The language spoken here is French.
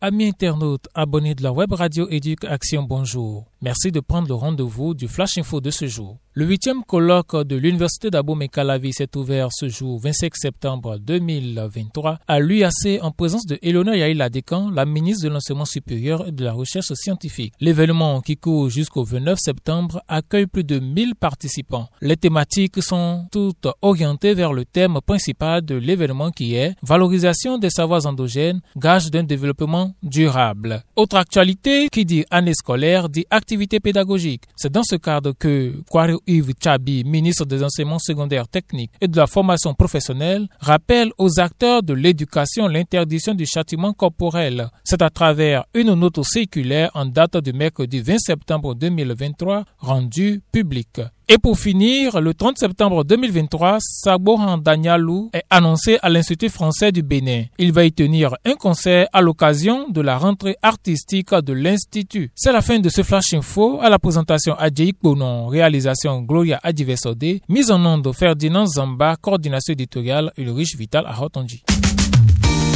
amis internautes, abonnés de la web radio Éduc Action, bonjour. Merci de prendre le rendez-vous du Flash Info de ce jour. Le 8e colloque de l'Université d'Abomey-Calavi s'est ouvert ce jour 25 septembre 2023 à l'UAC en présence de Elona Yaïla-Dekan, la ministre de l'Enseignement supérieur et de la Recherche scientifique. L'événement, qui court jusqu'au 29 septembre, accueille plus de 1000 participants. Les thématiques sont toutes orientées vers le thème principal de l'événement qui est « Valorisation des savoirs endogènes, gage d'un développement durable ». Autre actualité, qui dit année scolaire, dit activité pédagogique. C'est dans ce cadre que Yves Chabi, ministre des Enseignements secondaires techniques et de la formation professionnelle, rappelle aux acteurs de l'éducation l'interdiction du châtiment corporel. C'est à travers une note circulaire en date du mercredi 20 septembre 2023 rendue publique. Et pour finir, le 30 septembre 2023, Saboran Danialou est annoncé à l'Institut français du Bénin. Il va y tenir un concert à l'occasion de la rentrée artistique de l'Institut. C'est la fin de ce Flash Info. À la présentation Adjeik Bonon, réalisation Gloria Adivesodé, mise en onde Ferdinand Zamba, coordination éditoriale Ulrich Vital à Rotonji.